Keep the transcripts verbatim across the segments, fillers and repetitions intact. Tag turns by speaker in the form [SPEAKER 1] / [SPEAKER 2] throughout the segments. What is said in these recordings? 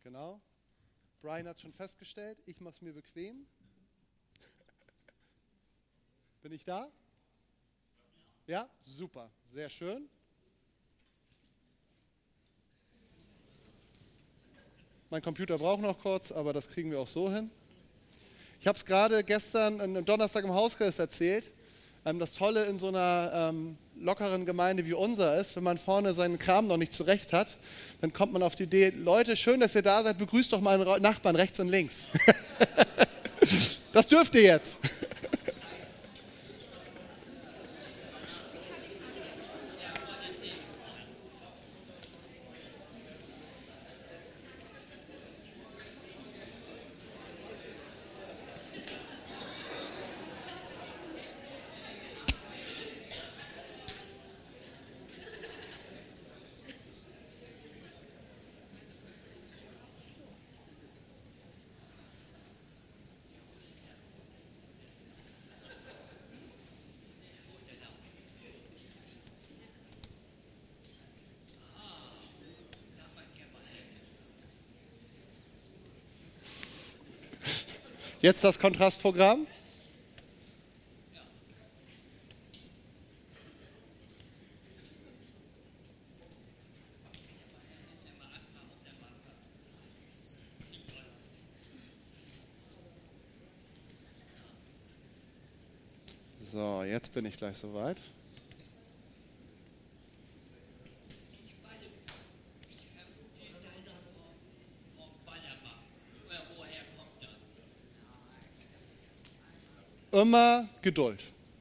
[SPEAKER 1] Genau. Brian hat es schon festgestellt, ich mache es mir bequem. Bin ich da? Ja? Super, sehr schön. Mein Computer braucht noch kurz, aber das kriegen wir auch so hin. Ich habe es gerade gestern, am Donnerstag im Hauskreis erzählt. Das Tolle in so einer ähm, lockeren Gemeinde wie unser ist, wenn man vorne seinen Kram noch nicht zurecht hat, dann kommt man auf die Idee, Leute, schön, dass ihr da seid, begrüßt doch mal einen Nachbarn rechts und links. Das dürft ihr jetzt. Jetzt das Kontrastprogramm. So, jetzt bin ich gleich soweit. Immer Geduld.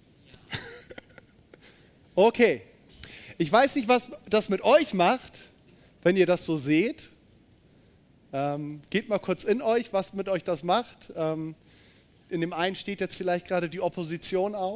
[SPEAKER 1] Okay. Ich weiß nicht, was das mit euch macht, wenn ihr das so seht. Ähm, geht mal kurz in euch, was mit euch das macht. Ähm, in dem einen steht jetzt vielleicht gerade die Opposition auf.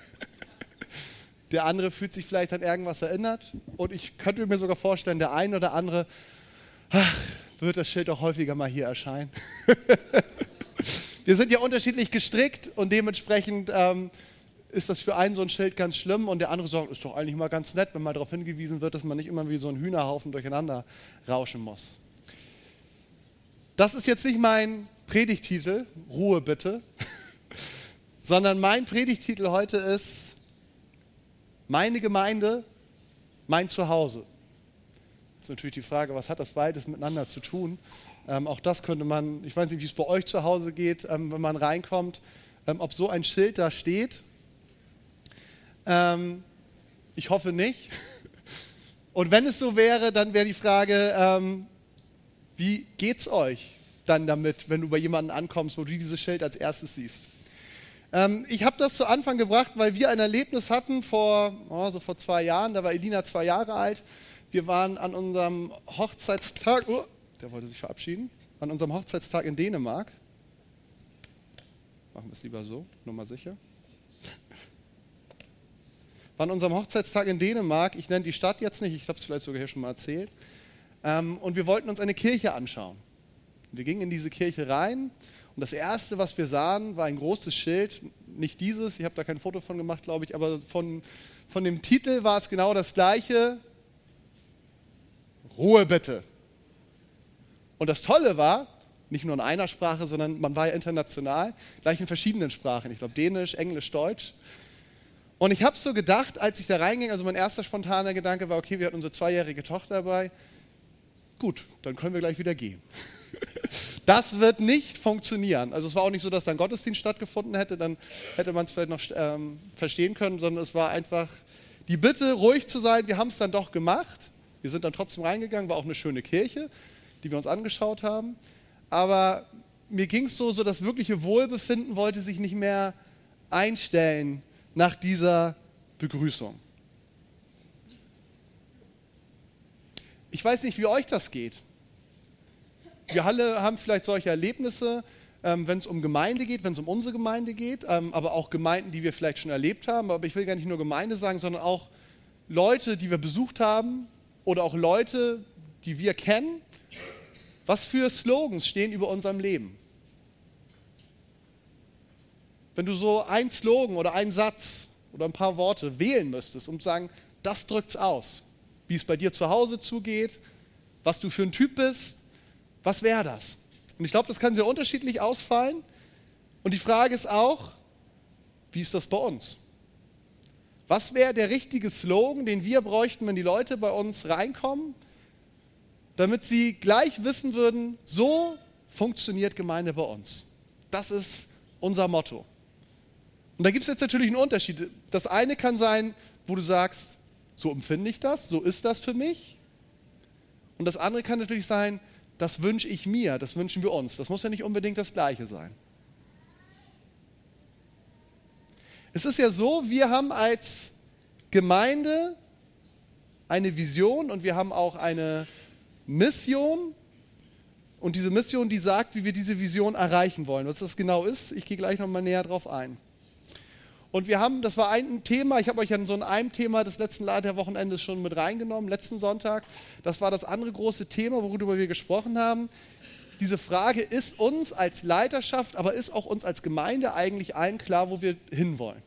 [SPEAKER 1] Der andere fühlt sich vielleicht an irgendwas erinnert. Und ich könnte mir sogar vorstellen, der ein oder andere, ach, wird das Schild auch häufiger mal hier erscheinen. Wir sind ja unterschiedlich gestrickt und dementsprechend ähm, ist das für einen so ein Schild ganz schlimm und der andere sagt, ist doch eigentlich mal ganz nett, wenn mal darauf hingewiesen wird, dass man nicht immer wie so ein Hühnerhaufen durcheinander rauschen muss. Das ist jetzt nicht mein Predigtitel, Ruhe bitte, sondern mein Predigtitel heute ist meine Gemeinde, mein Zuhause. Jetzt ist natürlich die Frage, was hat das beides miteinander zu tun? Ähm, auch das könnte man, ich weiß nicht, wie es bei euch zu Hause geht, ähm, wenn man reinkommt, ähm, ob so ein Schild da steht. Ähm, ich hoffe nicht. Und wenn es so wäre, dann wäre die Frage, ähm, wie geht's euch dann damit, wenn du bei jemandem ankommst, wo du dieses Schild als erstes siehst? Ähm, ich habe das zu Anfang gebracht, weil wir ein Erlebnis hatten vor, oh, so vor zwei Jahren, da war Elina zwei Jahre alt. Wir waren an unserem Hochzeitstag, oh, der wollte sich verabschieden, an unserem Hochzeitstag in Dänemark. Machen wir es lieber so, nur mal sicher. War an unserem Hochzeitstag in Dänemark, ich nenne die Stadt jetzt nicht, ich habe es vielleicht sogar hier schon mal erzählt. Ähm, und wir wollten uns eine Kirche anschauen. Wir gingen in diese Kirche rein und das Erste, was wir sahen, war ein großes Schild. Nicht dieses, ich habe da kein Foto von gemacht, glaube ich, aber von, von dem Titel war es genau das Gleiche. Ruhe bitte. Und das Tolle war, nicht nur in einer Sprache, sondern man war ja international, gleich in verschiedenen Sprachen. Ich glaube Dänisch, Englisch, Deutsch. Und ich habe so gedacht, als ich da reinging, also mein erster spontaner Gedanke war, okay, wir hatten unsere zweijährige Tochter dabei. Gut, dann können wir gleich wieder gehen. Das wird nicht funktionieren. Also es war auch nicht so, dass da ein Gottesdienst stattgefunden hätte, dann hätte man es vielleicht noch ähm, verstehen können, sondern es war einfach die Bitte, ruhig zu sein. Wir haben es dann doch gemacht. Wir sind dann trotzdem reingegangen, war auch eine schöne Kirche, die wir uns angeschaut haben. Aber mir ging es so, so, das wirkliche Wohlbefinden wollte sich nicht mehr einstellen nach dieser Begrüßung. Ich weiß nicht, wie euch das geht. Wir alle haben vielleicht solche Erlebnisse, ähm, wenn es um Gemeinde geht, wenn es um unsere Gemeinde geht, ähm, aber auch Gemeinden, die wir vielleicht schon erlebt haben. Aber ich will gar nicht nur Gemeinde sagen, sondern auch Leute, die wir besucht haben oder auch Leute, die wir kennen. Was für Slogans stehen über unserem Leben? Wenn du so ein Slogan oder einen Satz oder ein paar Worte wählen müsstest, um zu sagen, das drückt's aus, wie es bei dir zu Hause zugeht, was du für ein Typ bist, Was wäre das? Und ich glaube, das kann sehr unterschiedlich ausfallen. Und die Frage ist auch, wie ist das bei uns? Was wäre der richtige Slogan, den wir bräuchten, wenn die Leute bei uns reinkommen, damit sie gleich wissen würden, so funktioniert Gemeinde bei uns. Das ist unser Motto. Und da gibt es jetzt natürlich einen Unterschied. Das eine kann sein, wo du sagst, so empfinde ich das, so ist das für mich. Und das andere kann natürlich sein, das wünsche ich mir, das wünschen wir uns. Das muss ja nicht unbedingt das Gleiche sein. Es ist ja so, wir haben als Gemeinde eine Vision und wir haben auch eine Mission. Und diese Mission, die sagt, wie wir diese Vision erreichen wollen. Was das genau ist, ich gehe gleich nochmal näher drauf ein. Und wir haben, das war ein Thema, ich habe euch an so einem Thema des letzten Leiterwochenendes schon mit reingenommen, letzten Sonntag. Das war das andere große Thema, worüber wir gesprochen haben. Diese Frage, ist uns als Leiterschaft, aber ist auch uns als Gemeinde eigentlich allen klar, wo wir hinwollen?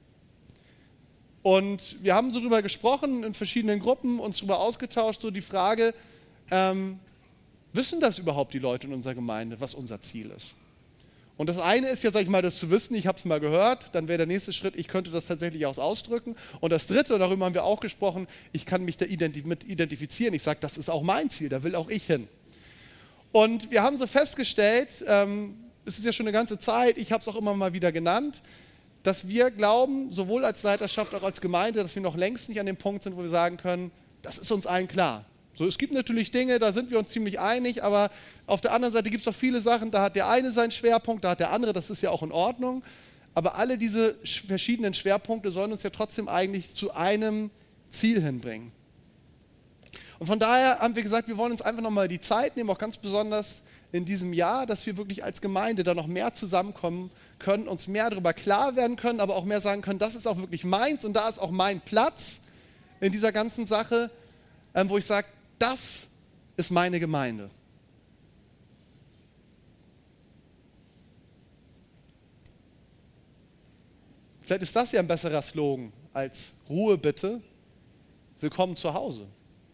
[SPEAKER 1] Und wir haben so darüber gesprochen, in verschiedenen Gruppen, uns darüber ausgetauscht, so die Frage, ähm, wissen das überhaupt die Leute in unserer Gemeinde, was unser Ziel ist? Und das eine ist ja, sag ich mal, das zu wissen, ich habe es mal gehört, dann wäre der nächste Schritt, ich könnte das tatsächlich auch ausdrücken. Und das dritte, und darüber haben wir auch gesprochen, ich kann mich da identif- mit identifizieren. Ich sage, das ist auch mein Ziel, da will auch ich hin. Und wir haben so festgestellt, ähm, es ist ja schon eine ganze Zeit, ich habe es auch immer mal wieder genannt, dass wir glauben, sowohl als Leiterschaft als auch als Gemeinde, dass wir noch längst nicht an dem Punkt sind, wo wir sagen können, das ist uns allen klar. So, es gibt natürlich Dinge, da sind wir uns ziemlich einig, aber auf der anderen Seite gibt es auch viele Sachen, da hat der eine seinen Schwerpunkt, da hat der andere, das ist ja auch in Ordnung. Aber alle diese verschiedenen Schwerpunkte sollen uns ja trotzdem eigentlich zu einem Ziel hinbringen. Und von daher haben wir gesagt, wir wollen uns einfach nochmal die Zeit nehmen, auch ganz besonders in diesem Jahr, dass wir wirklich als Gemeinde da noch mehr zusammenkommen können, uns mehr darüber klar werden können, aber auch mehr sagen können, das ist auch wirklich meins und da ist auch mein Platz in dieser ganzen Sache, ähm, wo ich sage, das ist meine Gemeinde. Vielleicht ist das ja ein besserer Slogan als Ruhe bitte, willkommen zu Hause.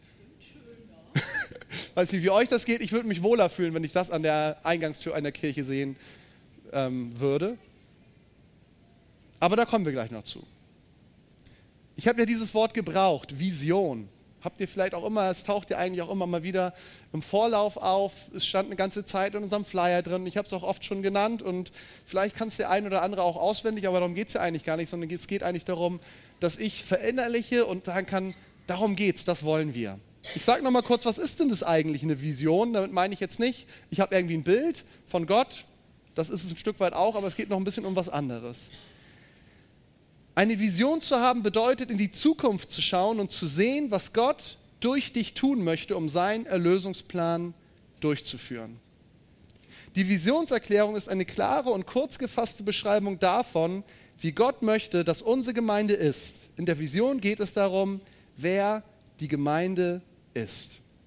[SPEAKER 1] Weiß nicht, wie euch das geht, ich würde mich wohler fühlen, wenn ich das an der Eingangstür einer Kirche sehen ähm, würde. Aber da kommen wir gleich noch zu. Ich habe ja dieses Wort gebraucht, Vision. Habt ihr vielleicht auch immer, es taucht ja eigentlich auch immer mal wieder im Vorlauf auf. Es stand eine ganze Zeit in unserem Flyer drin. Ich habe es auch oft schon genannt und vielleicht kann es der ein oder andere auch auswendig, aber darum geht es ja eigentlich gar nicht, sondern es geht eigentlich darum, dass ich verinnerliche und sagen kann, darum geht's, das wollen wir. Ich sage nochmal kurz, was ist denn das eigentlich, eine Vision? Damit meine ich jetzt nicht, ich habe irgendwie ein Bild von Gott, das ist es ein Stück weit auch, aber es geht noch ein bisschen um was anderes. Eine Vision zu haben bedeutet, in die Zukunft zu schauen und zu sehen, was Gott durch dich tun möchte, um seinen Erlösungsplan durchzuführen. Die Visionserklärung ist eine klare und kurz gefasste Beschreibung davon, wie Gott möchte, dass unsere Gemeinde ist. In der Vision geht es darum, wer die Gemeinde ist.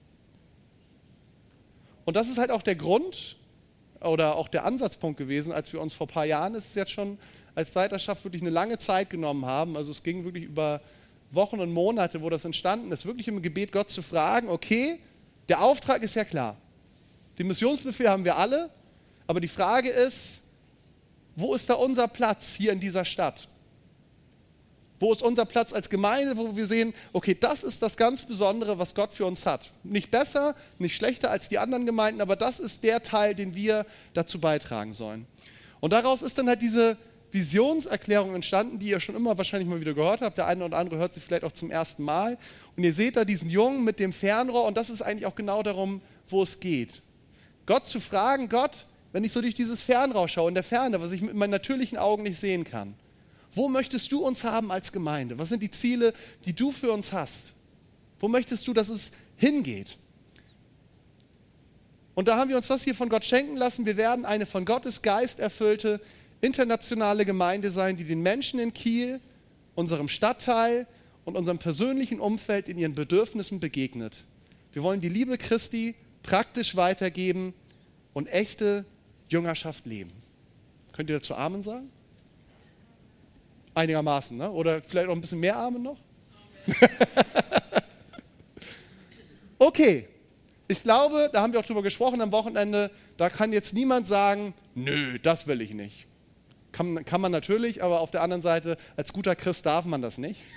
[SPEAKER 1] Und das ist halt auch der Grund oder auch der Ansatzpunkt gewesen, als wir uns vor ein paar Jahren, ist es jetzt schon als Leiterschaft wirklich eine lange Zeit genommen haben. Also es ging wirklich über Wochen und Monate, wo das entstanden ist, wirklich im Gebet Gott zu fragen, okay, der Auftrag ist ja klar. Den Missionsbefehl haben wir alle, aber die Frage ist, wo ist da unser Platz hier in dieser Stadt? Wo ist unser Platz als Gemeinde, wo wir sehen, okay, das ist das ganz Besondere, was Gott für uns hat. Nicht besser, nicht schlechter als die anderen Gemeinden, aber das ist der Teil, den wir dazu beitragen sollen. Und daraus ist dann halt diese Visionserklärung entstanden, die ihr schon immer wahrscheinlich mal wieder gehört habt. Der eine oder andere hört sie vielleicht auch zum ersten Mal. Und ihr seht da diesen Jungen mit dem Fernrohr und das ist eigentlich auch genau darum, wo es geht. Gott zu fragen, Gott, wenn ich so durch dieses Fernrohr schaue, in der Ferne, was ich mit meinen natürlichen Augen nicht sehen kann, wo möchtest du uns haben als Gemeinde? Was sind die Ziele, die du für uns hast? Wo möchtest du, dass es hingeht? Und da haben wir uns das hier von Gott schenken lassen. Wir werden eine von Gottes Geist erfüllte internationale Gemeinde sein, die den Menschen in Kiel, unserem Stadtteil und unserem persönlichen Umfeld in ihren Bedürfnissen begegnet. Wir wollen die Liebe Christi praktisch weitergeben und echte Jüngerschaft leben. Könnt ihr dazu Amen sagen? Einigermaßen, ne? Oder vielleicht auch ein bisschen mehr Amen noch? Okay, Ich glaube, da haben wir auch drüber gesprochen am Wochenende, da kann jetzt niemand sagen, nö, das will ich nicht. Kann, kann man natürlich, aber auf der anderen Seite, als guter Christ darf man das nicht.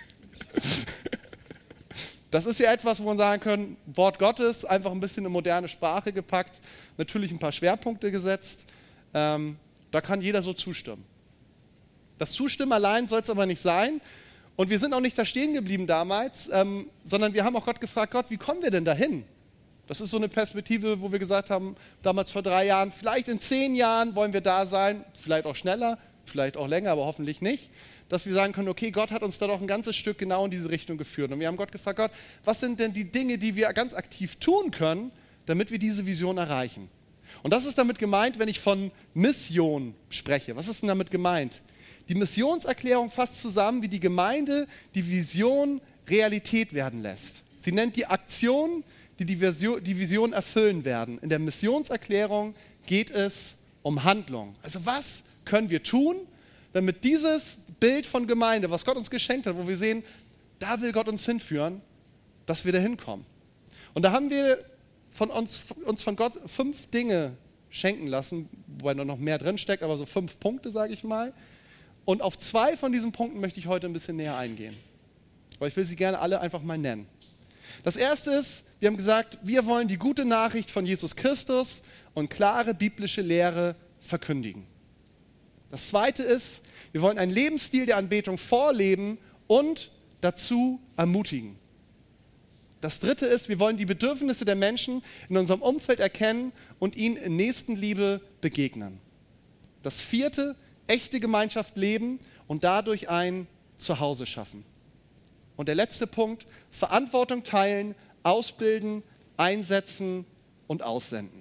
[SPEAKER 1] Das ist ja etwas, wo man sagen kann, Wort Gottes, einfach ein bisschen in moderne Sprache gepackt, natürlich ein paar Schwerpunkte gesetzt. Ähm, da kann jeder so zustimmen. Das Zustimmen allein soll es aber nicht sein. Und wir sind auch nicht da stehen geblieben damals, ähm, sondern wir haben auch Gott gefragt, Gott, wie kommen wir denn dahin? Das ist so eine Perspektive, wo wir gesagt haben, damals vor drei Jahren, vielleicht in zehn Jahren wollen wir da sein, vielleicht auch schneller, vielleicht auch länger, aber hoffentlich nicht, dass wir sagen können, okay, Gott hat uns da doch ein ganzes Stück genau in diese Richtung geführt. Und wir haben Gott gefragt, Gott, was sind denn die Dinge, die wir ganz aktiv tun können, damit wir diese Vision erreichen? Und das ist damit gemeint, wenn ich von Mission spreche. Was ist denn damit gemeint? Die Missionserklärung fasst zusammen, wie die Gemeinde die Vision Realität werden lässt. Sie nennt die Aktionen, die die Vision, die Vision erfüllen werden. In der Missionserklärung geht es um Handlung. Also was können wir tun, damit dieses Bild von Gemeinde, was Gott uns geschenkt hat, wo wir sehen, da will Gott uns hinführen, dass wir da hinkommen. Und da haben wir von uns, uns von Gott fünf Dinge schenken lassen, wobei noch mehr drinsteckt, aber so fünf Punkte, sage ich mal. Und auf zwei von diesen Punkten möchte ich heute ein bisschen näher eingehen. Aber ich will sie gerne alle einfach mal nennen. Das erste ist, wir haben gesagt, wir wollen die gute Nachricht von Jesus Christus und klare biblische Lehre verkündigen. Das zweite ist, wir wollen einen Lebensstil der Anbetung vorleben und dazu ermutigen. Das dritte ist, wir wollen die Bedürfnisse der Menschen in unserem Umfeld erkennen und ihnen in Nächstenliebe begegnen. Das vierte, echte Gemeinschaft leben und dadurch ein Zuhause schaffen. Und der letzte Punkt, Verantwortung teilen, ausbilden, einsetzen und aussenden.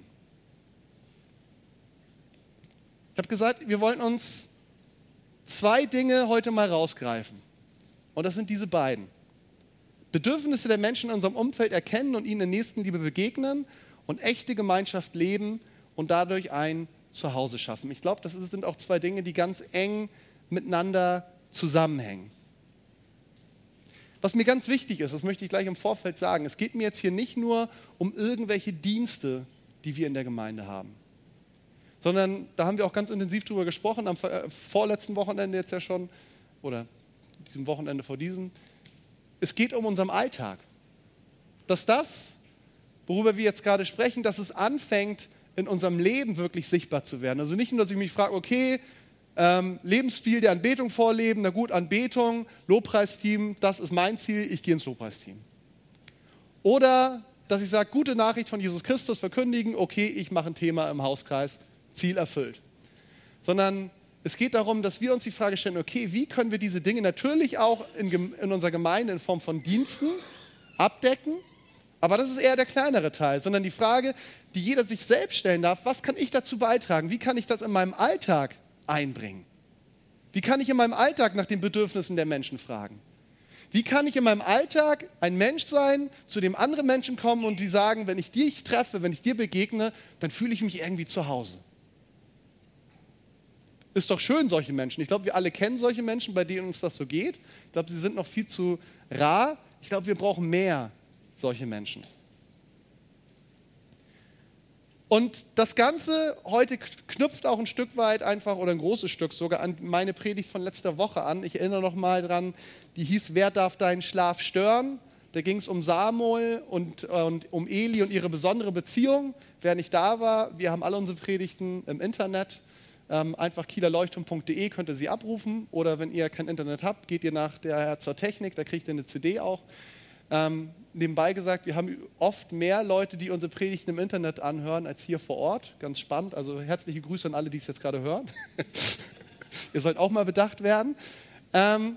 [SPEAKER 1] Ich habe gesagt, wir wollen uns zwei Dinge heute mal rausgreifen. Und das sind diese beiden. Bedürfnisse der Menschen in unserem Umfeld erkennen und ihnen in Nächstenliebe begegnen und echte Gemeinschaft leben und dadurch ein Zuhause schaffen. Ich glaube, das sind auch zwei Dinge, die ganz eng miteinander zusammenhängen. Was mir ganz wichtig ist, das möchte ich gleich im Vorfeld sagen, es geht mir jetzt hier nicht nur um irgendwelche Dienste, die wir in der Gemeinde haben, sondern da haben wir auch ganz intensiv drüber gesprochen, am vorletzten Wochenende jetzt ja schon, oder diesem Wochenende vor diesem. Es geht um unseren Alltag. Dass das, worüber wir jetzt gerade sprechen, dass es anfängt, in unserem Leben wirklich sichtbar zu werden. Also nicht nur, dass ich mich frage, okay, ähm, Lebensstil der Anbetung vorleben, na gut, Anbetung, Lobpreisteam, das ist mein Ziel, ich gehe ins Lobpreisteam. Oder, dass ich sage, gute Nachricht von Jesus Christus verkündigen, okay, ich mache ein Thema im Hauskreis, Ziel erfüllt. Sondern es geht darum, dass wir uns die Frage stellen, okay, wie können wir diese Dinge natürlich auch in, in unserer Gemeinde in Form von Diensten abdecken, aber das ist eher der kleinere Teil, sondern die Frage, die jeder sich selbst stellen darf, was kann ich dazu beitragen? Wie kann ich das in meinem Alltag einbringen? Wie kann ich in meinem Alltag nach den Bedürfnissen der Menschen fragen? Wie kann ich in meinem Alltag ein Mensch sein, zu dem andere Menschen kommen und die sagen, wenn ich dich treffe, wenn ich dir begegne, dann fühle ich mich irgendwie zu Hause. Ist doch schön, solche Menschen. Ich glaube, wir alle kennen solche Menschen, bei denen uns das so geht. Ich glaube, sie sind noch viel zu rar. Ich glaube, wir brauchen mehr solche Menschen. Und das Ganze heute knüpft auch ein Stück weit einfach, oder ein großes Stück sogar, an meine Predigt von letzter Woche an. Ich erinnere noch mal dran, die hieß, wer darf deinen Schlaf stören? Da ging es um Samuel und, und um Eli und ihre besondere Beziehung. Wer nicht da war, wir haben alle unsere Predigten im Internet. Ähm, einfach kielerleuchtturm punkt de könnt ihr sie abrufen. Oder wenn ihr kein Internet habt, geht ihr nach der zur Technik, da kriegt ihr eine C D auch. Ähm, nebenbei gesagt, wir haben oft mehr Leute, die unsere Predigten im Internet anhören, als hier vor Ort. Ganz spannend. Also herzliche Grüße an alle, die es jetzt gerade hören. Ihr sollt auch mal bedacht werden. Ähm,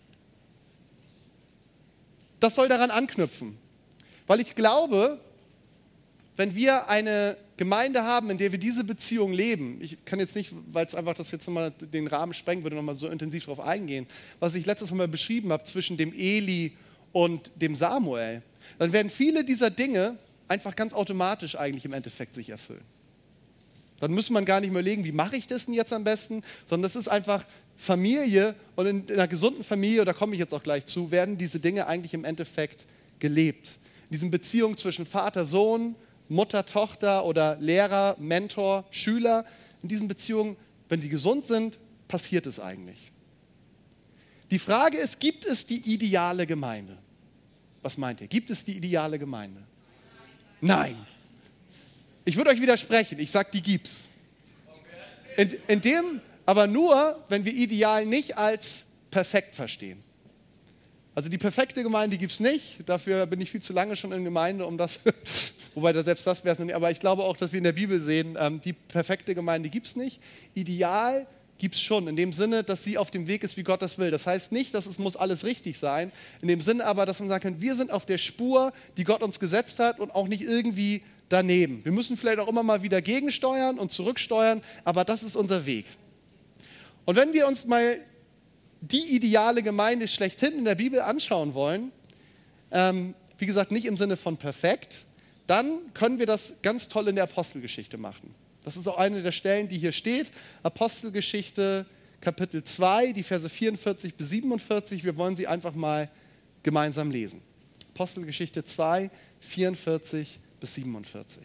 [SPEAKER 1] das soll daran anknüpfen. Weil ich glaube, wenn wir eine Gemeinde haben, in der wir diese Beziehung leben, ich kann jetzt nicht, weil es einfach das jetzt nochmal den Rahmen sprengen würde, nochmal so intensiv darauf eingehen, was ich letztes Mal beschrieben habe zwischen dem Eli und dem Samuel, dann werden viele dieser Dinge einfach ganz automatisch eigentlich im Endeffekt sich erfüllen. Dann muss man gar nicht mehr überlegen, wie mache ich das denn jetzt am besten, sondern das ist einfach Familie und in einer gesunden Familie, da komme ich jetzt auch gleich zu, werden diese Dinge eigentlich im Endeffekt gelebt. In diesen Beziehungen zwischen Vater, Sohn, Mutter, Tochter oder Lehrer, Mentor, Schüler, in diesen Beziehungen, wenn die gesund sind, passiert es eigentlich. Die Frage ist, gibt es die ideale Gemeinde? Was meint ihr? Gibt es die ideale Gemeinde? Nein. Ich würde euch widersprechen. Ich sage, die gibt's. In, in dem, aber nur, wenn wir ideal nicht als perfekt verstehen. Also die perfekte Gemeinde gibt es nicht. Dafür bin ich viel zu lange schon in Gemeinde, um das, wobei da selbst das wäre es noch nicht. Aber ich glaube auch, dass wir in der Bibel sehen, ähm, die perfekte Gemeinde gibt es nicht. Ideal gibt es schon, in dem Sinne, dass sie auf dem Weg ist, wie Gott das will. Das heißt nicht, dass es muss alles richtig sein, in dem Sinne aber, dass man sagen kann, wir sind auf der Spur, die Gott uns gesetzt hat und auch nicht irgendwie daneben. Wir müssen vielleicht auch immer mal wieder gegensteuern und zurücksteuern, aber das ist unser Weg. Und wenn wir uns mal die ideale Gemeinde schlechthin in der Bibel anschauen wollen, ähm, wie gesagt, nicht im Sinne von perfekt, dann können wir das ganz toll in der Apostelgeschichte machen. Das ist auch eine der Stellen, die hier steht. Apostelgeschichte Kapitel zwei, die Verse vierundvierzig bis siebenundvierzig. Wir wollen sie einfach mal gemeinsam lesen. Apostelgeschichte zwei, vierundvierzig bis siebenundvierzig.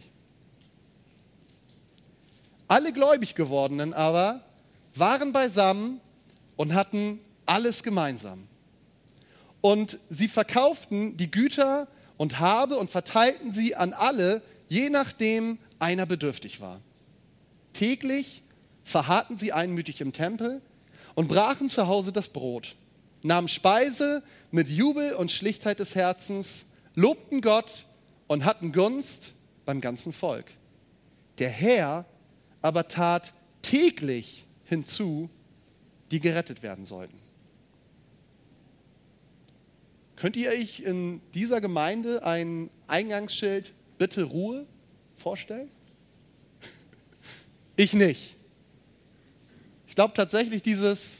[SPEAKER 1] Alle gläubig gewordenen aber waren beisammen und hatten alles gemeinsam. Und sie verkauften die Güter und Habe und verteilten sie an alle, je nachdem einer bedürftig war. Täglich verharrten sie einmütig im Tempel und brachen zu Hause das Brot, nahmen Speise mit Jubel und Schlichtheit des Herzens, lobten Gott und hatten Gunst beim ganzen Volk. Der Herr aber tat täglich hinzu, die gerettet werden sollten. Könnt ihr euch in dieser Gemeinde ein Eingangsschild "Bitte Ruhe" vorstellen? Ich nicht. Ich glaube tatsächlich dieses,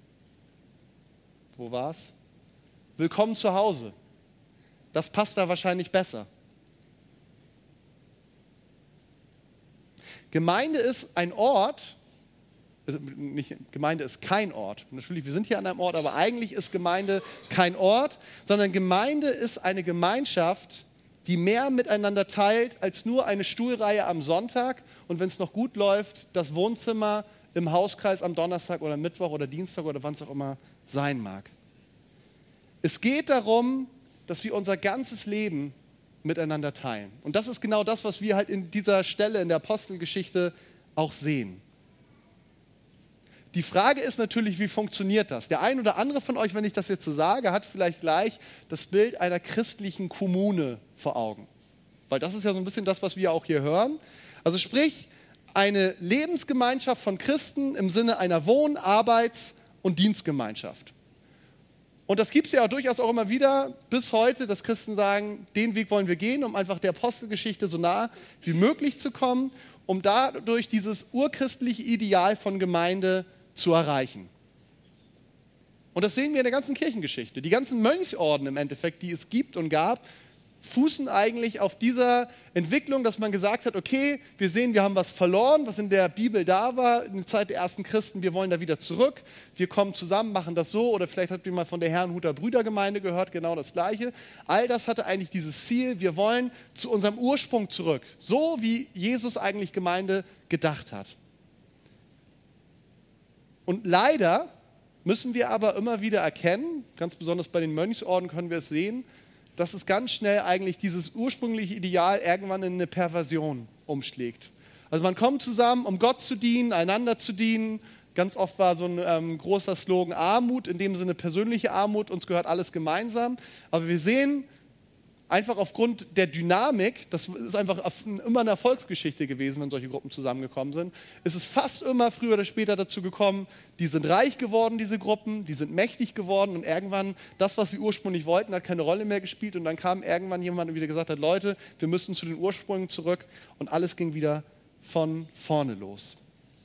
[SPEAKER 1] wo war's? Willkommen zu Hause. Das passt da wahrscheinlich besser. Gemeinde ist ein Ort, also nicht, Gemeinde ist kein Ort. Natürlich, wir sind hier an einem Ort, aber eigentlich ist Gemeinde kein Ort, sondern Gemeinde ist eine Gemeinschaft, die mehr miteinander teilt als nur eine Stuhlreihe am Sonntag und wenn es noch gut läuft, das Wohnzimmer im Hauskreis am Donnerstag oder Mittwoch oder Dienstag oder wann es auch immer sein mag. Es geht darum, dass wir unser ganzes Leben miteinander teilen. Und das ist genau das, was wir halt in dieser Stelle in der Apostelgeschichte auch sehen. Die Frage ist natürlich, wie funktioniert das? Der ein oder andere von euch, wenn ich das jetzt so sage, hat vielleicht gleich das Bild einer christlichen Kommune vor Augen. Weil das ist ja so ein bisschen das, was wir auch hier hören. Also sprich, eine Lebensgemeinschaft von Christen im Sinne einer Wohn-, Arbeits- und Dienstgemeinschaft. Und das gibt es ja auch durchaus auch immer wieder bis heute, dass Christen sagen, den Weg wollen wir gehen, um einfach der Apostelgeschichte so nah wie möglich zu kommen, um dadurch dieses urchristliche Ideal von Gemeinde zu erreichen. Und das sehen wir in der ganzen Kirchengeschichte. Die ganzen Mönchsorden im Endeffekt, die es gibt und gab, fußen eigentlich auf dieser Entwicklung, dass man gesagt hat, okay, wir sehen, wir haben was verloren, was in der Bibel da war, in der Zeit der ersten Christen, wir wollen da wieder zurück, wir kommen zusammen, machen das so, oder vielleicht habt ihr mal von der Herrnhuter Brüdergemeinde gehört, genau das Gleiche. All das hatte eigentlich dieses Ziel, wir wollen zu unserem Ursprung zurück, so wie Jesus eigentlich Gemeinde gedacht hat. Und leider müssen wir aber immer wieder erkennen, ganz besonders bei den Mönchsorden können wir es sehen, dass es ganz schnell eigentlich dieses ursprüngliche Ideal irgendwann in eine Perversion umschlägt. Also man kommt zusammen, um Gott zu dienen, einander zu dienen. Ganz oft war so ein ähm, großer Slogan Armut, in dem Sinne persönliche Armut, uns gehört alles gemeinsam. Aber wir sehen, einfach aufgrund der Dynamik, das ist einfach immer eine Erfolgsgeschichte gewesen, wenn solche Gruppen zusammengekommen sind, ist es fast immer früher oder später dazu gekommen, die sind reich geworden, diese Gruppen, die sind mächtig geworden und irgendwann das, was sie ursprünglich wollten, hat keine Rolle mehr gespielt und dann kam irgendwann jemand und wieder gesagt hat, Leute, wir müssen zu den Ursprüngen zurück und alles ging wieder von vorne los.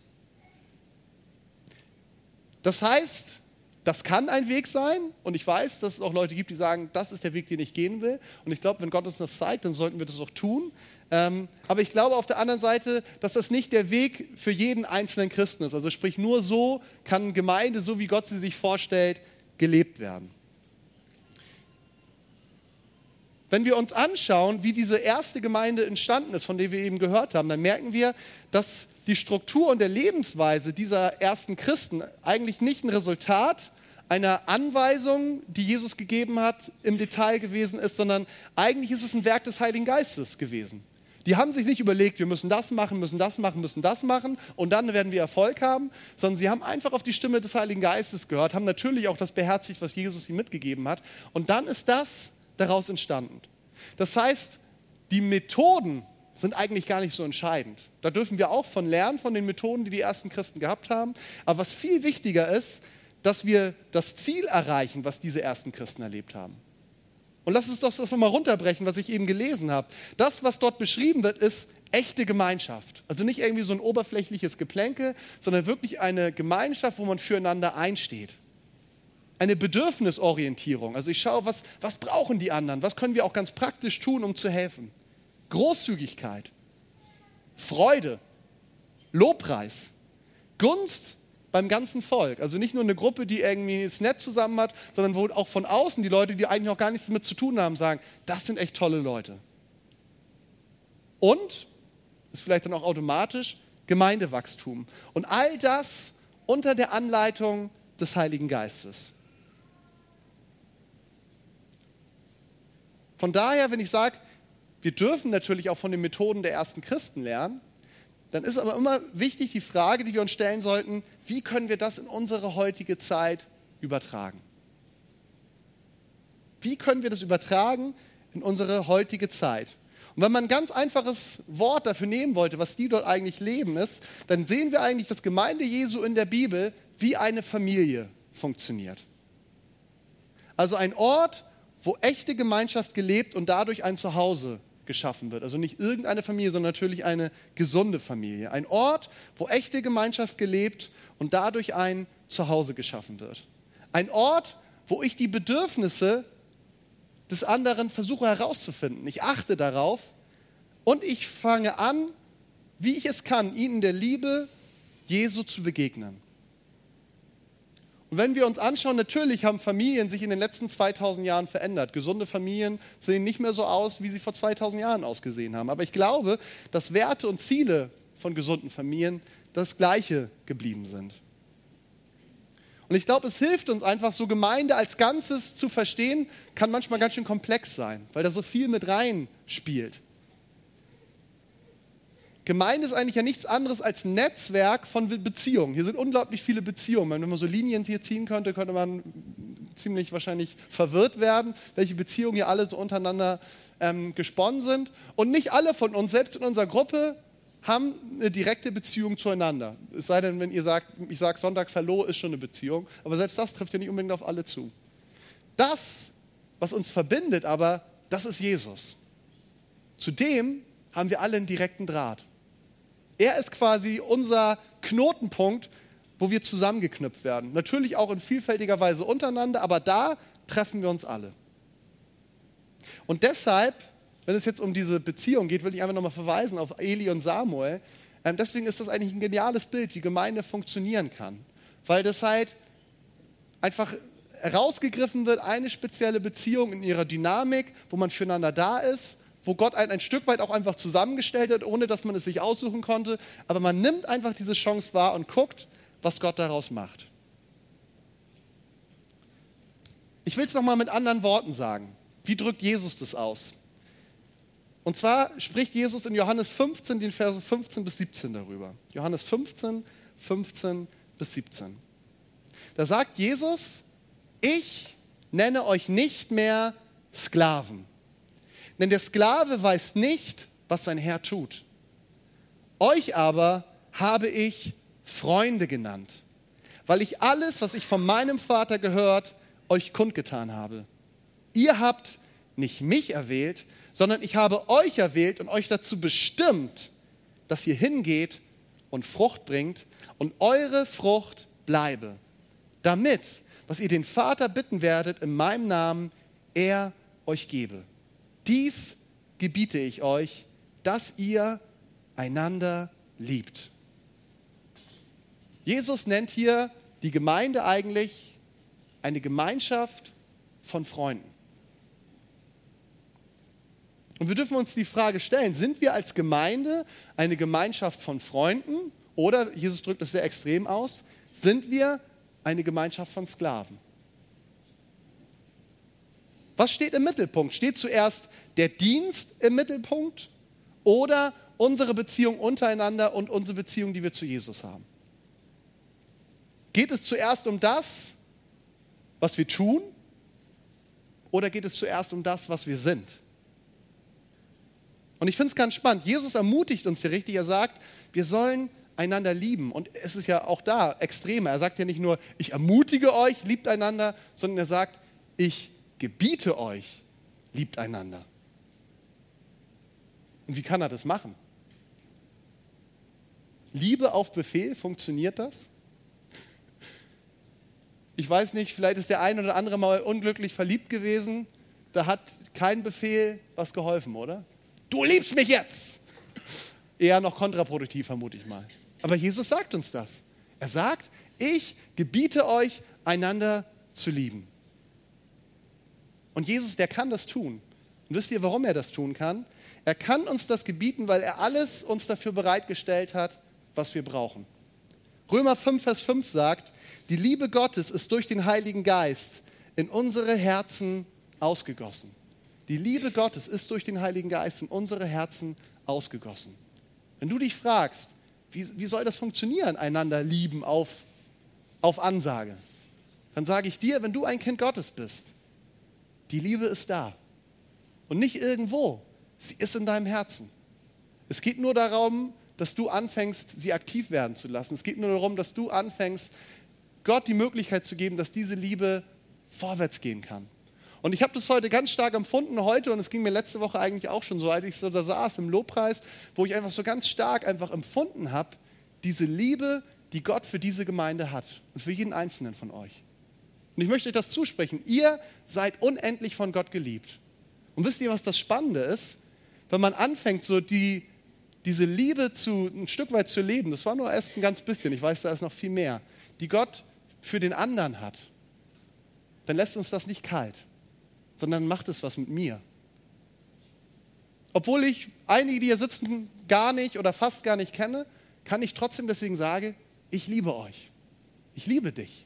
[SPEAKER 1] Das heißt, das kann ein Weg sein und ich weiß, dass es auch Leute gibt, die sagen, das ist der Weg, den ich gehen will. Und ich glaube, wenn Gott uns das zeigt, dann sollten wir das auch tun. Ähm, aber ich glaube auf der anderen Seite, dass das nicht der Weg für jeden einzelnen Christen ist. Also sprich, nur so kann Gemeinde, so wie Gott sie sich vorstellt, gelebt werden. wenn wir uns anschauen, wie diese erste Gemeinde entstanden ist, von der wir eben gehört haben, dann merken wir, dass die Struktur und der Lebensweise dieser ersten Christen eigentlich nicht ein Resultat einer Anweisung, die Jesus gegeben hat, im Detail gewesen ist, sondern eigentlich ist es ein Werk des Heiligen Geistes gewesen. Die haben sich nicht überlegt, wir müssen das machen, müssen das machen, müssen das machen und dann werden wir Erfolg haben, sondern sie haben einfach auf die Stimme des Heiligen Geistes gehört, haben natürlich auch das beherzigt, was Jesus ihnen mitgegeben hat und dann ist das daraus entstanden. Das heißt, die Methoden sind eigentlich gar nicht so entscheidend. Da dürfen wir auch von lernen, von den Methoden, die die ersten Christen gehabt haben. Aber was viel wichtiger ist, dass wir das Ziel erreichen, was diese ersten Christen erlebt haben. Und lass uns doch das nochmal runterbrechen, was ich eben gelesen habe. Das, was dort beschrieben wird, ist echte Gemeinschaft. Also nicht irgendwie so ein oberflächliches Geplänkel, sondern wirklich eine Gemeinschaft, wo man füreinander einsteht. Eine Bedürfnisorientierung. Also ich schaue, was, was brauchen die anderen? Was können wir auch ganz praktisch tun, um zu helfen? Großzügigkeit, Freude, Lobpreis, Gunst beim ganzen Volk. Also nicht nur eine Gruppe, die irgendwie es nett zusammen hat, sondern wo auch von außen die Leute, die eigentlich noch gar nichts damit zu tun haben, sagen, das sind echt tolle Leute. Und, ist vielleicht dann auch automatisch, Gemeindewachstum. Und all das unter der Anleitung des Heiligen Geistes. Von daher, wenn ich sage, wir dürfen natürlich auch von den Methoden der ersten Christen lernen, dann ist aber immer wichtig die Frage, die wir uns stellen sollten, wie können wir das in unsere heutige Zeit übertragen? Wie können wir das übertragen in unsere heutige Zeit? Und wenn man ein ganz einfaches Wort dafür nehmen wollte, was die dort eigentlich leben ist, dann sehen wir eigentlich, dass Gemeinde Jesu in der Bibel wie eine Familie funktioniert. Also ein Ort, wo echte Gemeinschaft gelebt und dadurch ein Zuhause geschaffen wird. Also nicht irgendeine Familie, sondern natürlich eine gesunde Familie. Ein Ort, wo echte Gemeinschaft gelebt und dadurch ein Zuhause geschaffen wird. Ein Ort, wo ich die Bedürfnisse des anderen versuche herauszufinden. Ich achte darauf und ich fange an, wie ich es kann, ihnen in der Liebe Jesu zu begegnen. Und wenn wir uns anschauen, natürlich haben Familien sich in den letzten zweitausend Jahren verändert. Gesunde Familien sehen nicht mehr so aus, wie sie vor zweitausend Jahren ausgesehen haben. Aber ich glaube, dass Werte und Ziele von gesunden Familien das Gleiche geblieben sind. Und ich glaube, es hilft uns einfach, so Gemeinde als Ganzes zu verstehen, kann manchmal ganz schön komplex sein, weil da so viel mit rein spielt. Gemeinde ist eigentlich ja nichts anderes als ein Netzwerk von Beziehungen. Hier sind unglaublich viele Beziehungen. Wenn man so Linien hier ziehen könnte, könnte man ziemlich wahrscheinlich verwirrt werden, welche Beziehungen hier alle so untereinander ähm, gesponnen sind. Und nicht alle von uns, selbst in unserer Gruppe, haben eine direkte Beziehung zueinander. Es sei denn, wenn ihr sagt, ich sage sonntags Hallo, ist schon eine Beziehung. Aber selbst das trifft ja nicht unbedingt auf alle zu. Das, was uns verbindet, aber das ist Jesus. Zu dem haben wir alle einen direkten Draht. Er ist quasi unser Knotenpunkt, wo wir zusammengeknüpft werden. Natürlich auch in vielfältiger Weise untereinander, aber da treffen wir uns alle. Und deshalb, wenn es jetzt um diese Beziehung geht, will ich einfach nochmal verweisen auf Eli und Samuel. Ähm, deswegen ist das eigentlich ein geniales Bild, wie Gemeinde funktionieren kann. Weil das halt einfach herausgegriffen wird, eine spezielle Beziehung in ihrer Dynamik, wo man füreinander da ist, wo Gott einen ein Stück weit auch einfach zusammengestellt hat, ohne dass man es sich aussuchen konnte. Aber man nimmt einfach diese Chance wahr und guckt, was Gott daraus macht. Ich will es nochmal mit anderen Worten sagen. Wie drückt Jesus das aus? Und zwar spricht Jesus in Johannes fünfzehn, den Versen fünfzehn bis siebzehn darüber. Johannes fünfzehn, fünfzehn bis siebzehn. Da sagt Jesus, ich nenne euch nicht mehr Sklaven. Denn der Sklave weiß nicht, was sein Herr tut. Euch aber habe ich Freunde genannt, weil ich alles, was ich von meinem Vater gehört, euch kundgetan habe. Ihr habt nicht mich erwählt, sondern ich habe euch erwählt und euch dazu bestimmt, dass ihr hingeht und Frucht bringt und eure Frucht bleibe, damit, was ihr den Vater bitten werdet in meinem Namen, er euch gebe. Dies gebiete ich euch, dass ihr einander liebt. Jesus nennt hier die Gemeinde eigentlich eine Gemeinschaft von Freunden. Und wir dürfen uns die Frage stellen, sind wir als Gemeinde eine Gemeinschaft von Freunden oder, Jesus drückt es sehr extrem aus, sind wir eine Gemeinschaft von Sklaven? Was steht im Mittelpunkt? Steht zuerst der Dienst im Mittelpunkt oder unsere Beziehung untereinander und unsere Beziehung, die wir zu Jesus haben? Geht es zuerst um das, was wir tun, oder geht es zuerst um das, was wir sind? Und ich finde es ganz spannend. Jesus ermutigt uns hier richtig. Er sagt, wir sollen einander lieben. Und es ist ja auch da extremer. Er sagt ja nicht nur, ich ermutige euch, liebt einander, sondern er sagt, ich gebiete euch, liebt einander. Und wie kann er das machen? Liebe auf Befehl, funktioniert das? Ich weiß nicht, vielleicht ist der ein oder andere mal unglücklich verliebt gewesen. Da hat kein Befehl was geholfen, oder? Du liebst mich jetzt! Eher noch kontraproduktiv, vermute ich mal. Aber Jesus sagt uns das. Er sagt, ich gebiete euch, einander zu lieben. Und Jesus, der kann das tun. Und wisst ihr, warum er das tun kann? Er kann uns das gebieten, weil er alles uns dafür bereitgestellt hat, was wir brauchen. Römer fünf, Vers fünf sagt, die Liebe Gottes ist durch den Heiligen Geist in unsere Herzen ausgegossen. Die Liebe Gottes ist durch den Heiligen Geist in unsere Herzen ausgegossen. Wenn du dich fragst, wie, wie soll das funktionieren, einander lieben auf, auf Ansage, dann sage ich dir, wenn du ein Kind Gottes bist, die Liebe ist da. Und nicht irgendwo, sie ist in deinem Herzen. Es geht nur darum, dass du anfängst, sie aktiv werden zu lassen. Es geht nur darum, dass du anfängst, Gott die Möglichkeit zu geben, dass diese Liebe vorwärts gehen kann. Und ich habe das heute ganz stark empfunden, heute, und es ging mir letzte Woche eigentlich auch schon so, als ich so da saß im Lobpreis, wo ich einfach so ganz stark einfach empfunden habe, diese Liebe, die Gott für diese Gemeinde hat und für jeden Einzelnen von euch. Und ich möchte euch das zusprechen, ihr seid unendlich von Gott geliebt. Und wisst ihr, was das Spannende ist? Wenn man anfängt, so die, diese Liebe zu, ein Stück weit zu leben, das war nur erst ein ganz bisschen, ich weiß, da ist noch viel mehr, die Gott für den anderen hat, dann lässt uns das nicht kalt, sondern macht es was mit mir. Obwohl ich einige, die hier sitzen, gar nicht oder fast gar nicht kenne, kann ich trotzdem deswegen sagen, ich liebe euch. Ich liebe dich.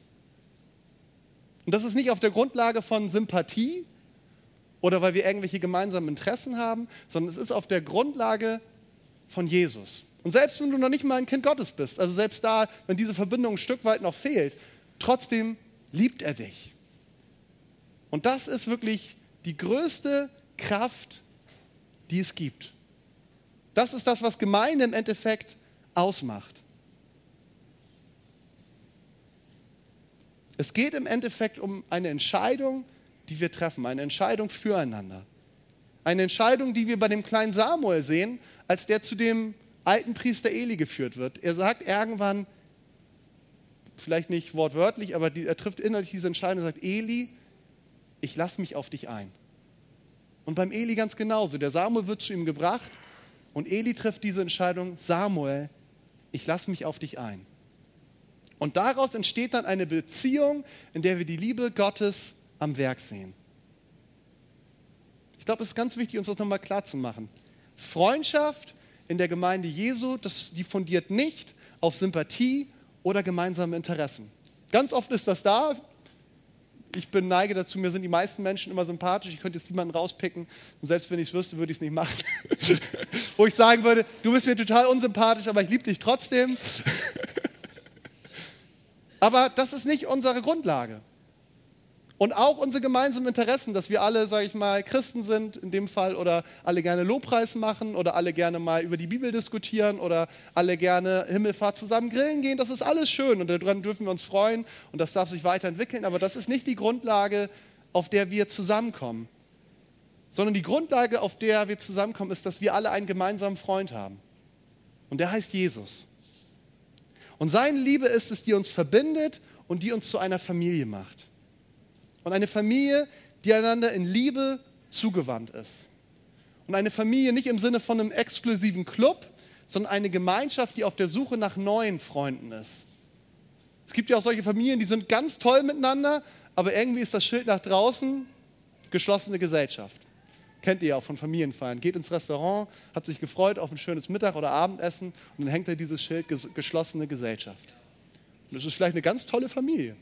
[SPEAKER 1] Und das ist nicht auf der Grundlage von Sympathie oder weil wir irgendwelche gemeinsamen Interessen haben, sondern es ist auf der Grundlage von Jesus. Und selbst wenn du noch nicht mal ein Kind Gottes bist, also selbst da, wenn diese Verbindung ein Stück weit noch fehlt, trotzdem liebt er dich. Und das ist wirklich die größte Kraft, die es gibt. Das ist das, was Gemeinde im Endeffekt ausmacht. Es geht im Endeffekt um eine Entscheidung, die wir treffen, eine Entscheidung füreinander. Eine Entscheidung, die wir bei dem kleinen Samuel sehen, als der zu dem alten Priester Eli geführt wird. Er sagt irgendwann, vielleicht nicht wortwörtlich, aber die, er trifft innerlich diese Entscheidung und sagt, Eli, ich lasse mich auf dich ein. Und beim Eli ganz genauso. Der Samuel wird zu ihm gebracht und Eli trifft diese Entscheidung, Samuel, ich lasse mich auf dich ein. Und daraus entsteht dann eine Beziehung, in der wir die Liebe Gottes am Werk sehen. Ich glaube, es ist ganz wichtig, uns das nochmal klar zu machen. Freundschaft in der Gemeinde Jesu, das, die fundiert nicht auf Sympathie oder gemeinsame Interessen. Ganz oft ist das da. Ich bin neige dazu, mir sind die meisten Menschen immer sympathisch. Ich könnte jetzt niemanden rauspicken. Und selbst wenn ich es wüsste, würde ich es nicht machen. Wo ich sagen würde, du bist mir total unsympathisch, aber ich liebe dich trotzdem. Aber das ist nicht unsere Grundlage. Und auch unsere gemeinsamen Interessen, dass wir alle, sage ich mal, Christen sind in dem Fall oder alle gerne Lobpreis machen oder alle gerne mal über die Bibel diskutieren oder alle gerne Himmelfahrt zusammen grillen gehen, das ist alles schön und daran dürfen wir uns freuen und das darf sich weiterentwickeln, aber das ist nicht die Grundlage, auf der wir zusammenkommen, sondern die Grundlage, auf der wir zusammenkommen, ist, dass wir alle einen gemeinsamen Freund haben und der heißt Jesus. Und seine Liebe ist es, die uns verbindet und die uns zu einer Familie macht. Und eine Familie, die einander in Liebe zugewandt ist. Und eine Familie nicht im Sinne von einem exklusiven Club, sondern eine Gemeinschaft, die auf der Suche nach neuen Freunden ist. Es gibt ja auch solche Familien, die sind ganz toll miteinander, aber irgendwie ist das Schild nach draußen geschlossene Gesellschaft. Kennt ihr ja auch von Familienfeiern. Geht ins Restaurant, hat sich gefreut auf ein schönes Mittag- oder Abendessen und dann hängt da dieses Schild geschlossene Gesellschaft. Und das ist vielleicht eine ganz tolle Familie.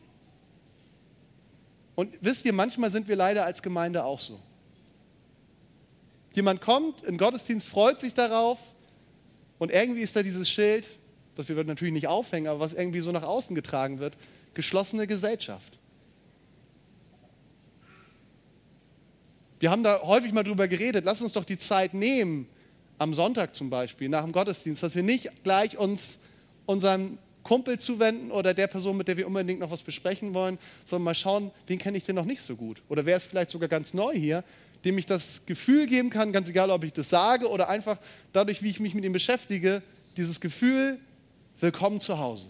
[SPEAKER 1] Und wisst ihr, manchmal sind wir leider als Gemeinde auch so. Jemand kommt, in Gottesdienst, freut sich darauf und irgendwie ist da dieses Schild, das wir natürlich nicht aufhängen, aber was irgendwie so nach außen getragen wird, geschlossene Gesellschaft. Wir haben da häufig mal drüber geredet, lass uns doch die Zeit nehmen, am Sonntag zum Beispiel, nach dem Gottesdienst, dass wir nicht gleich uns unserem Kumpel zuwenden oder der Person, mit der wir unbedingt noch was besprechen wollen, sondern mal schauen, wen kenne ich denn noch nicht so gut? Oder wer ist vielleicht sogar ganz neu hier, dem ich das Gefühl geben kann, ganz egal, ob ich das sage oder einfach dadurch, wie ich mich mit ihm beschäftige, dieses Gefühl, willkommen zu Hause.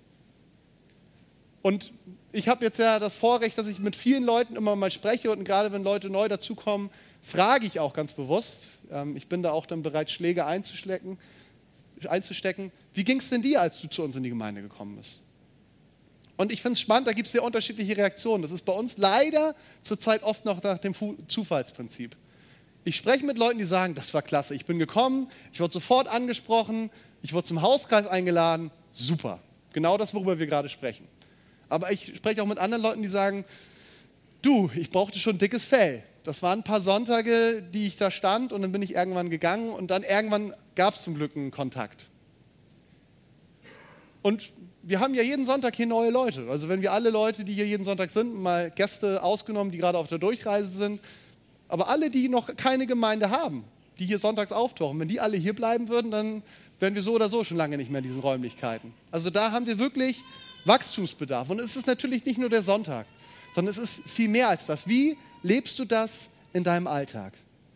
[SPEAKER 1] Und ich habe jetzt ja das Vorrecht, dass ich mit vielen Leuten immer mal spreche und gerade wenn Leute neu dazukommen, frage ich auch ganz bewusst. Ich bin da auch dann bereit, Schläge einzustecken. einzustecken. Wie ging es denn dir, als du zu uns in die Gemeinde gekommen bist? Und ich finde es spannend, da gibt es sehr unterschiedliche Reaktionen. Das ist bei uns leider zurzeit oft noch nach dem Zufallsprinzip. Ich spreche mit Leuten, die sagen, das war klasse, ich bin gekommen, ich wurde sofort angesprochen, ich wurde zum Hauskreis eingeladen, super. Genau das, worüber wir gerade sprechen. Aber ich spreche auch mit anderen Leuten, die sagen, du, ich brauchte schon dickes Fell. Das waren ein paar Sonntage, die ich da stand und dann bin ich irgendwann gegangen und dann irgendwann gab es zum Glück einen Kontakt. Und wir haben ja jeden Sonntag hier neue Leute. Also wenn wir alle Leute, die hier jeden Sonntag sind, mal Gäste ausgenommen, die gerade auf der Durchreise sind, aber alle, die noch keine Gemeinde haben, die hier sonntags auftauchen, wenn die alle hier bleiben würden, dann wären wir so oder so schon lange nicht mehr in diesen Räumlichkeiten. Also da haben wir wirklich Wachstumsbedarf. Und es ist natürlich nicht nur der Sonntag, sondern es ist viel mehr als das. Wie lebst du das in deinem Alltag?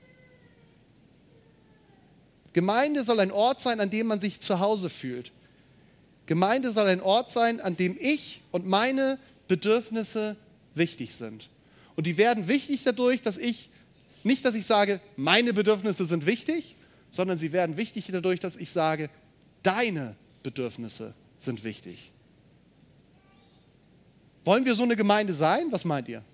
[SPEAKER 1] Gemeinde soll ein Ort sein, an dem man sich zu Hause fühlt. Gemeinde soll ein Ort sein, an dem ich und meine Bedürfnisse wichtig sind. Und die werden wichtig dadurch, dass ich, nicht, dass ich sage, meine Bedürfnisse sind wichtig, sondern sie werden wichtig dadurch, dass ich sage, deine Bedürfnisse sind wichtig. Wollen wir so eine Gemeinde sein? Was meint ihr?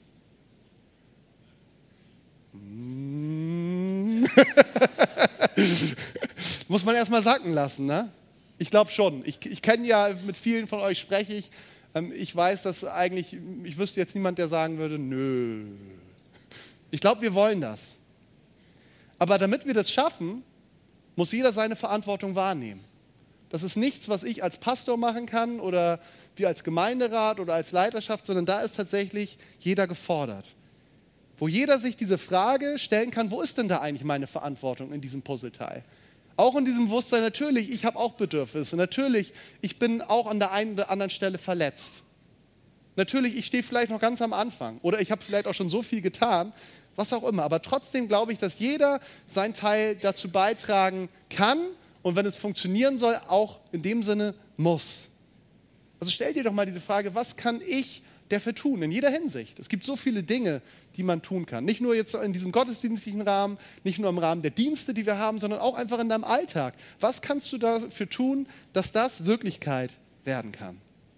[SPEAKER 1] Muss man erstmal sacken lassen, ne? Ich glaube schon. Ich, ich kenne ja, mit vielen von euch spreche ich. Ähm, ich weiß, dass eigentlich, ich wüsste jetzt niemand, der sagen würde, nö. Ich glaube, wir wollen das. Aber damit wir das schaffen, muss jeder seine Verantwortung wahrnehmen. Das ist nichts, was ich als Pastor machen kann oder wir als Gemeinderat oder als Leiterschaft, sondern da ist tatsächlich jeder gefordert. Wo jeder sich diese Frage stellen kann, wo ist denn da eigentlich meine Verantwortung in diesem Puzzleteil? Auch in diesem Bewusstsein, natürlich, ich habe auch Bedürfnisse. Natürlich, ich bin auch an der einen oder anderen Stelle verletzt. Natürlich, ich stehe vielleicht noch ganz am Anfang. Oder ich habe vielleicht auch schon so viel getan, was auch immer. Aber trotzdem glaube ich, dass jeder seinen Teil dazu beitragen kann und wenn es funktionieren soll, auch in dem Sinne muss. Also stell dir doch mal diese Frage, was kann ich dafür tun, in jeder Hinsicht? Es gibt so viele Dinge, die man tun kann. Nicht nur jetzt in diesem gottesdienstlichen Rahmen, nicht nur im Rahmen der Dienste, die wir haben, sondern auch einfach in deinem Alltag. Was kannst du dafür tun, dass das Wirklichkeit werden kann?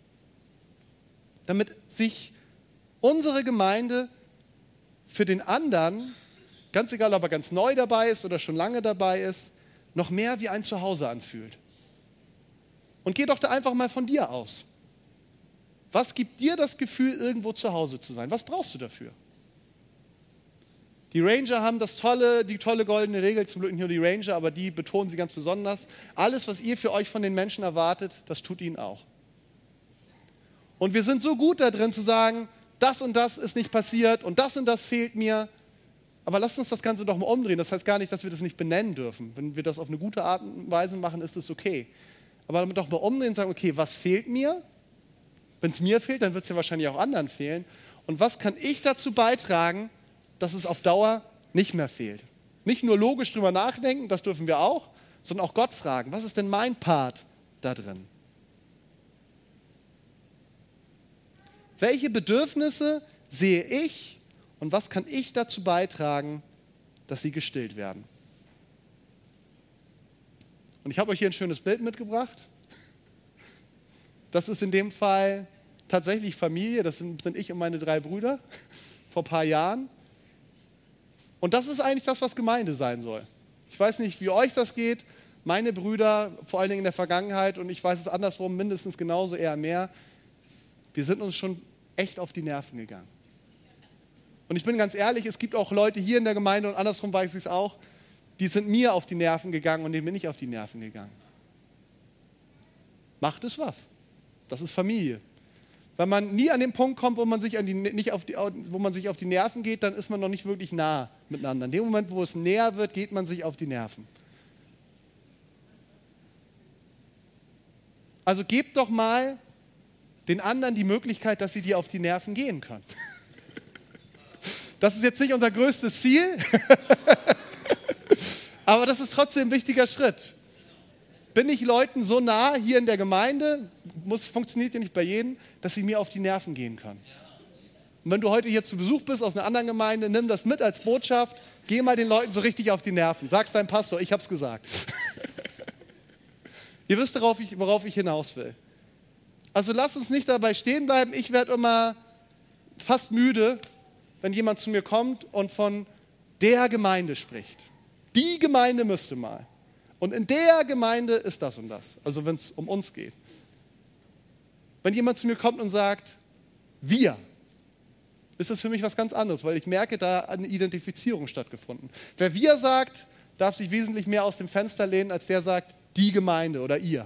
[SPEAKER 1] Damit sich unsere Gemeinde für den anderen, ganz egal, ob er ganz neu dabei ist oder schon lange dabei ist, noch mehr wie ein Zuhause anfühlt. Und geh doch da einfach mal von dir aus. Was gibt dir das Gefühl, irgendwo zu Hause zu sein? Was brauchst du dafür? Die Ranger haben das tolle, die tolle goldene Regel, zum Glück nicht nur die Ranger, aber die betonen sie ganz besonders. Alles, was ihr für euch von den Menschen erwartet, das tut ihnen auch. Und wir sind so gut da drin zu sagen, das und das ist nicht passiert und das und das fehlt mir. Aber lasst uns das Ganze doch mal umdrehen. Das heißt gar nicht, dass wir das nicht benennen dürfen. Wenn wir das auf eine gute Art und Weise machen, ist es okay. Aber damit doch mal umdrehen und sagen, okay, was fehlt mir? Wenn es mir fehlt, dann wird es ja wahrscheinlich auch anderen fehlen. Und was kann ich dazu beitragen, dass es auf Dauer nicht mehr fehlt? Nicht nur logisch drüber nachdenken, das dürfen wir auch, sondern auch Gott fragen, was ist denn mein Part da drin? Welche Bedürfnisse sehe ich und was kann ich dazu beitragen, dass sie gestillt werden? Und ich habe euch hier ein schönes Bild mitgebracht. Das ist in dem Fall tatsächlich Familie, das sind, sind ich und meine drei Brüder vor ein paar Jahren. Und das ist eigentlich das, was Gemeinde sein soll. Ich weiß nicht, wie euch das geht. Meine Brüder, vor allen Dingen in der Vergangenheit, und ich weiß es andersrum mindestens genauso, eher mehr, wir sind uns schon echt auf die Nerven gegangen. Und ich bin ganz ehrlich, es gibt auch Leute hier in der Gemeinde, und andersrum weiß ich es auch, die sind mir auf die Nerven gegangen und denen bin ich auf die Nerven gegangen. Macht es was. Das ist Familie. Wenn man nie an den Punkt kommt, wo man sich, an die, nicht auf die, wo man sich auf die Nerven geht, dann ist man noch nicht wirklich nah miteinander. In dem Moment, wo es näher wird, geht man sich auf die Nerven. Also gebt doch mal den anderen die Möglichkeit, dass sie dir auf die Nerven gehen können. Das ist jetzt nicht unser größtes Ziel, aber das ist trotzdem ein wichtiger Schritt. Bin ich Leuten so nah hier in der Gemeinde, muss, funktioniert ja nicht bei jedem, dass sie mir auf die Nerven gehen können. Und wenn du heute hier zu Besuch bist aus einer anderen Gemeinde, nimm das mit als Botschaft, geh mal den Leuten so richtig auf die Nerven. Sag's deinem Pastor, ich hab's gesagt. Ihr wisst, worauf ich, worauf ich hinaus will. Also lasst uns nicht dabei stehen bleiben. Ich werde immer fast müde, wenn jemand zu mir kommt und von der Gemeinde spricht. Die Gemeinde müsste mal. Und in der Gemeinde ist das und das. Also wenn es um uns geht. Wenn jemand zu mir kommt und sagt, wir, ist das für mich was ganz anderes, weil ich merke, da hat eine Identifizierung stattgefunden. Wer wir sagt, darf sich wesentlich mehr aus dem Fenster lehnen, als der sagt, die Gemeinde oder ihr.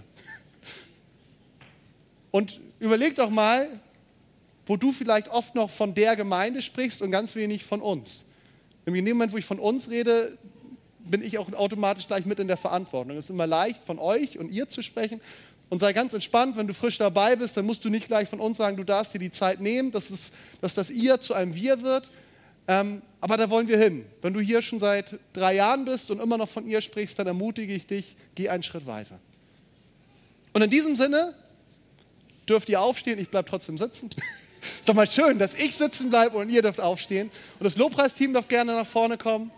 [SPEAKER 1] Und überleg doch mal, wo du vielleicht oft noch von der Gemeinde sprichst und ganz wenig von uns. In dem Moment, wo ich von uns rede, bin ich auch automatisch gleich mit in der Verantwortung. Es ist immer leicht, von euch und ihr zu sprechen. Und sei ganz entspannt, wenn du frisch dabei bist, dann musst du nicht gleich von uns sagen, du darfst dir die Zeit nehmen, dass, es, dass das ihr zu einem wir wird. Ähm, aber da wollen wir hin. Wenn du hier schon seit drei Jahren bist und immer noch von ihr sprichst, dann ermutige ich dich, geh einen Schritt weiter. Und in diesem Sinne dürft ihr aufstehen, ich bleibe trotzdem sitzen. Ist doch mal schön, dass ich sitzen bleibe und ihr dürft aufstehen. Und das Lobpreisteam darf gerne nach vorne kommen.